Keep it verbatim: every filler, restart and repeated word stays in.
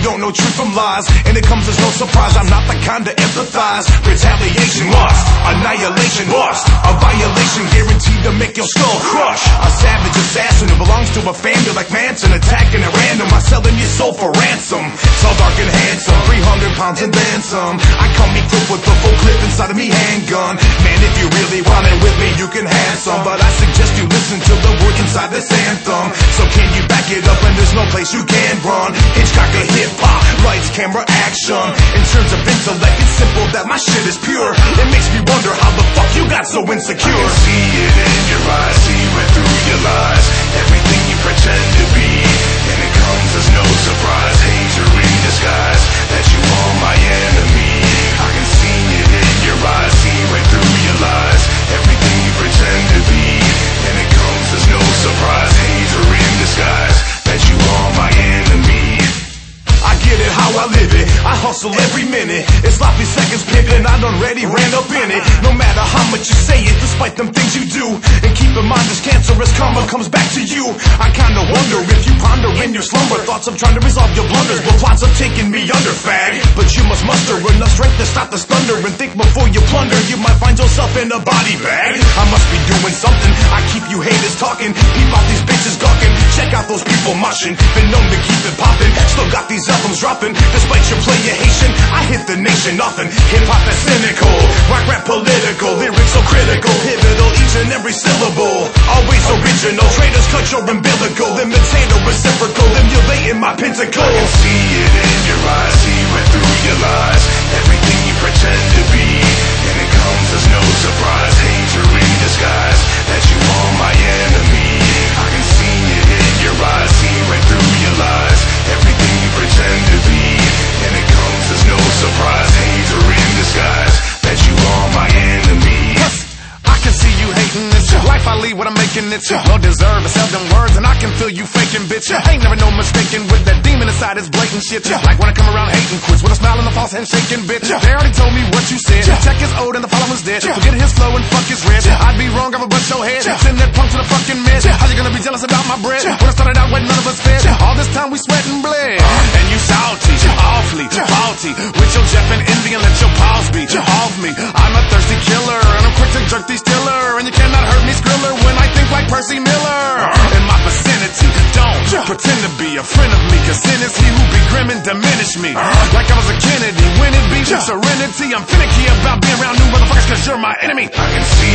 don't know truth from lies, and it comes as no surprise I'm not the kind to empathize. Retaliation, lust, annihilation, lust, a violation guaranteed to make your skull crush. A savage assassin who belongs to a family like Manson, attacking at random while selling your soul for ransom. So dark and handsome, three hundred pounds and then some. I come equipped with the full clip inside of me handgun. Man, if you really want it with me, you can have some, but I suggest you listen to the words inside this anthem. So can you back it up when there's no place you can run? Hitchcock of hip-hop, lights, camera, action. In terms of intellect, it's simple that my shit is pure. It makes me wonder how the fuck you got so insecure. I can see it in your eyes, see right through your lies. Everything you pretend to be, and it comes as no surprise. Hater in disguise, that you are my enemy. I can see it in your eyes, see right through your lies. Everything you pretend to be, and it comes as no surprise. Hater in disguise, that you are my enemy. I get it how I live it, I hustle every minute. It's sloppy seconds pimping, I done ready, ran up in it. No matter how much you say it, despite them things you do. And keep in mind this cancerous karma comes back to you. I kinda wonder if you ponder in your slumber thoughts of trying to resolve your blunders, but plots of taking me under, fag. But you must muster enough strength to stop this thunder and think before you plunder. You might find yourself in a body bag. I must be doing something, I keep you haters talking. Peep out these bitches gawking, check out those people mushing. Been known to keep it popping, still got these albums dropping. Despite your player Haitian, I hit the nation often. Hip-hop is cynical, rock rap political, lyrics so critical, pivotal each and every syllable. Always original, traitors cut your umbilical, imitator reciprocal, emulating my pentacle. I can see it in your eyes, see right through your lies. Everything you pretend to be, and it comes as no surprise. Hater in disguise, that you are my enemy. I can see it in your eyes, see right through your lies. Everything you pretend to be, and it comes as no surprise. Hater in disguise, that you are my enemy. I can see you hating this life I lead, what I'm making it. Well deserved, I sell them words and I can feel you faking, bitch. Ain't never no mistaking with that demon inside this blatant shit. Like when I come around hating quits with a smile and a false handshaking, bitch. They already told me what you said. Check is old and the follower's dead. Forget his flow and fuck his red. I'd be wrong, I've a bunch your head. Send that punk to the fucking mess. How you gonna be jealous about my bread? When I started out waiting, none of us fed. All this time we sweat and bled. And you salty, awfully faulty with your Jeff and envy and let your paws be off me. I'm a thirsty killer and I'm quick to jerk these tiller. And you cannot hurt me, Skriller, when I think like Percy Miller. In my vicinity, don't pretend to be a friend of me, cause sin is he who be grim and diminish me. Like I was a Kennedy, when it be serenity. I'm finicky about being around new motherfuckers cause you're my enemy. I can see